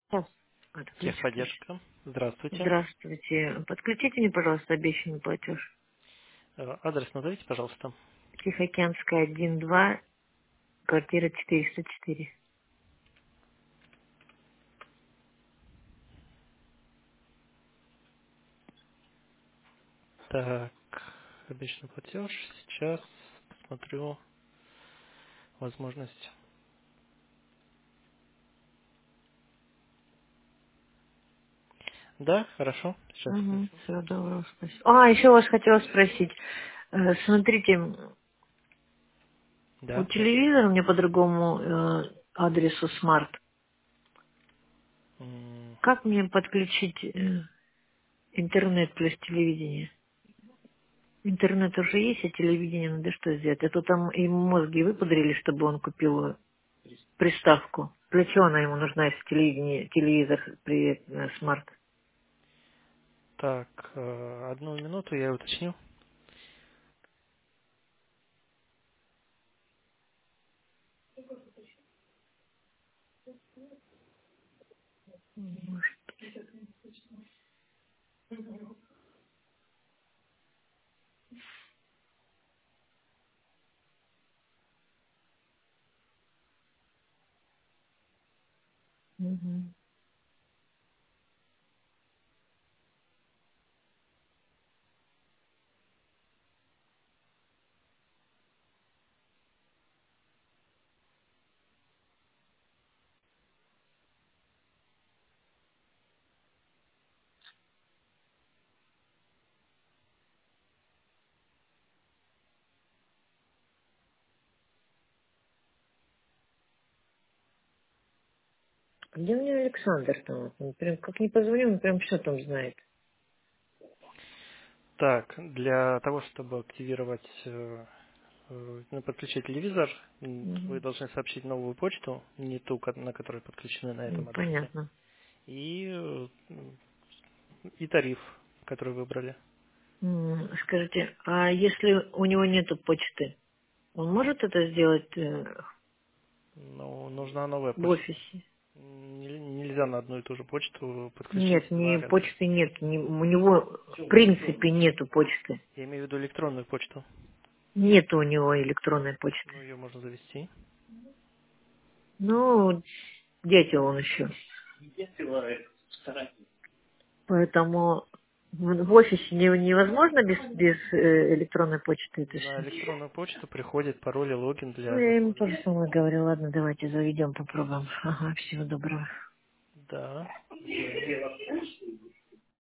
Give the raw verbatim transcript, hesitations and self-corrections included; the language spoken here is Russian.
Сейчас отключка. Техподдержка. Здравствуйте. Здравствуйте. Подключите мне, пожалуйста, обещанный платеж. Э, Адрес назовите, пожалуйста. Тихоокеанская, один два, квартира четыреста четыре. Так, обычный платеж. Сейчас посмотрю возможность. Да, хорошо. Сейчас. Угу, все, доброго, спасибо. А, еще вас хотела спросить. Э, Смотрите, у Да. телевизора мне по другому э, адресу смарт. М, Как мне подключить э, интернет плюс телевидение? Интернет уже есть, а телевидение надо что сделать? А то там ему мозги выпудрили, чтобы он купил приставку. Для чего она ему нужна, если телевидение, телевизор при э, смарт? Так, э, одну минуту я уточню. Мгм. Где у меня Александр там? Вот он прям, как не позвоню, он прям все там знает. Так, для того, чтобы активировать, э, э, ну, подключить телевизор, м, вы Мгм. должны сообщить новую почту, не ту, ко- на которой подключены на М, этом адресе, Понятно. и, э, м, и тариф, который выбрали. М, Скажите, а если у него нету почты, он может это сделать э, Ну, нужна новая в почта. офисе? Нель- Нельзя на одну и ту же почту подключить Нет, два не ряда. почты нет, не- у него в принципе нету почты. Я имею в виду электронную почту. Нету у него электронной почты. Ну, ее можно завести. Ну, дятел он еще. Поэтому в в офисе не- невозможно без, без э, электронной почты это На все. электронную почту приходит пароль и логин Ну, для я ему захода. тоже самое говорю. Ладно, давайте заведем, попробуем. Ага, всего доброго. Да.